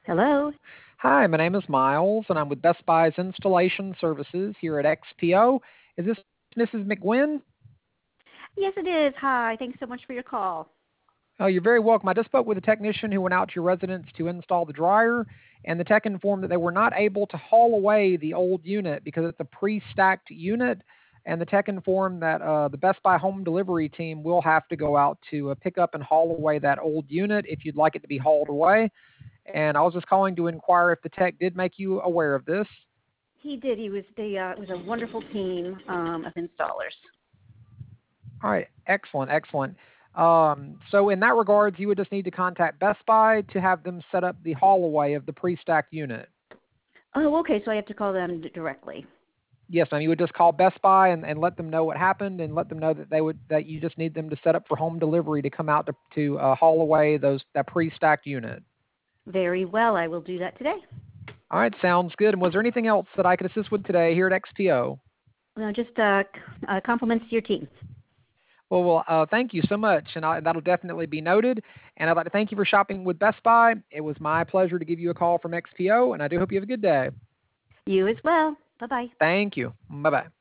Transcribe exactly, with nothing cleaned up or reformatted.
Hello. Hi, my name is Miles, and I'm with Best Buy's Installation Services here at X P O. Is this Missus McGuinn? Yes, it is. Hi. Thanks so much for your call. Oh, you're very welcome. I just spoke with a technician who went out to your residence to install the dryer, and the tech informed that they were not able to haul away the old unit because it's a pre-stacked unit. And the tech informed that uh, the Best Buy home delivery team will have to go out to uh, pick up and haul away that old unit if you'd like it to be hauled away. And I was just calling to inquire if the tech did make you aware of this. He did. He was the. Uh, it was a wonderful team um, of installers. All right, excellent, excellent. Um, so in that regards, you would just need to contact Best Buy to have them set up the haul away of the pre-stacked unit. Oh, okay. So I have to call them d- directly. Yes, ma'am. You would just call Best Buy and, and let them know what happened, and let them know that they would that you just need them to set up for home delivery to come out to to uh, haul away those that pre-stacked unit. Very well. I will do that today. All right, sounds good. And was there anything else that I could assist with today here at X P O? No, just uh, c- uh, compliments to your team. Well, well, uh, thank you so much, and I, that'll definitely be noted. And I'd like to thank you for shopping with Best Buy. It was my pleasure to give you a call from X P O, and I do hope you have a good day. You as well. Bye bye. Thank you. Bye bye.